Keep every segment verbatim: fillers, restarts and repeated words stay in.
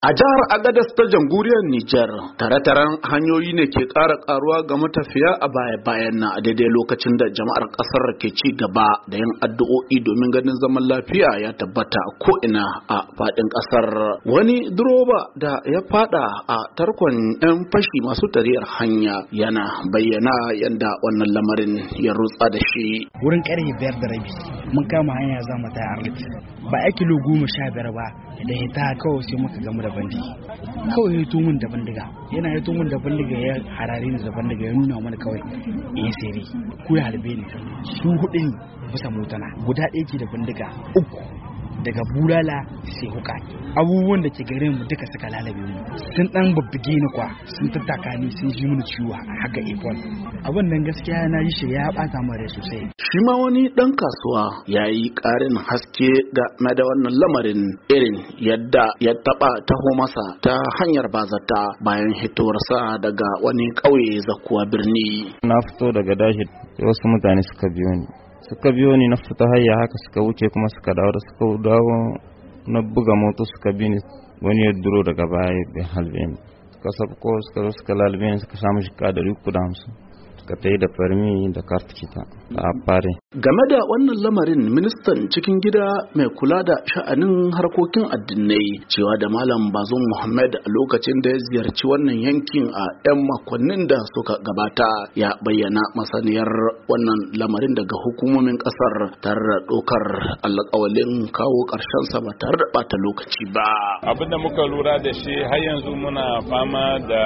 A jihar Agadez ta jamhuriyar Nijar, tare-taren hanyoyi ne ke ƙara ƙaruwa ga matafiya a baya-bayan na a daidai lokacin da jama'ar ƙasar ke ci gaba da yin addu'o'i domin ganin zaman lafiya ya tabbata ko'ina a faɗin ƙasar. Wani duroba da ya fada a tarkon 'yan fashi masu tariyar hanya yana bayyana yadda wannan lamarin ya rutsa da shi. Wurin ƙarfe biyar da rabi mun kama hanya za mu ta Arlit, ba a kilo goma sha biyar ba da hita kawai sai muka gamu da bandi kawai ya mun da bandiga yana ya mun da bandiga ya harare ni da bandiga ya nuna mana kawai in sere ku ya halbe ni su hudu ne bisa motana guda ɗaya ke da bandiga uku daga bulala sai huka abubuwan da ke gare mu duka suka lalabe mu sun dan babbige ni kwa sun tattaka ni sun ji mini ciwo haka ipon abin nan gaskiya na yi shi ya bata mu rai sosai. Shi ma wani dan kasuwa ya yi karin haske game da wannan lamarin irin yadda ya taba taho masa ta hanyar bazata bayan hitowarsa daga wani ƙauye zakuwa birni. Na fito daga dashi wasu mutane suka biyo ni suka biyo ni na fita hayya haka suka wuce kuma suka dawo da suka dawo na buga moto suka bi ni wani ya duro daga baya bai halbe ni suka sabko suka zo suka lalbe ni suka samu shi ka dari uku da hamsin suka tayi da farmi da kartikita a fare. Game da wannan lamarin ministan cikin gida mai kula da sha'anin harkokin addinai cewa da malam Bazum Muhammad a lokacin da ya ziyarci wannan yankin a 'yan makonnin da suka gabata ya bayyana masaniyar wannan lamarin daga hukumomin kasar tare da ɗaukar alƙawalin kawo ƙarshen sa ba tare da ɓata lokaci ba. Abin da muka lura da shi har yanzu muna fama da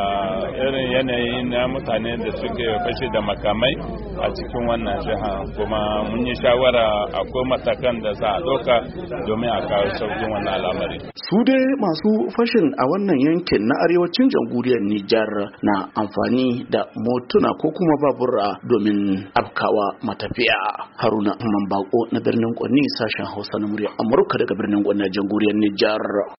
irin yanayi na mutane da suke fashe da makamai a cikin wannan jiha, kuma mun yi shawara akwai matakan da za a ɗauka domin a kawo sauƙin wannan al'amari. Su dai masu fashin a wannan yankin na arewacin jamhuriyar Nijar na amfani da motuna ko kuma babura domin afkawa matafiya. Haruna Mamman Bako na birnin Kwanni, sashen Hausa na muryar Amurka daga birnin Kwanni, jamhuriyar Nijar.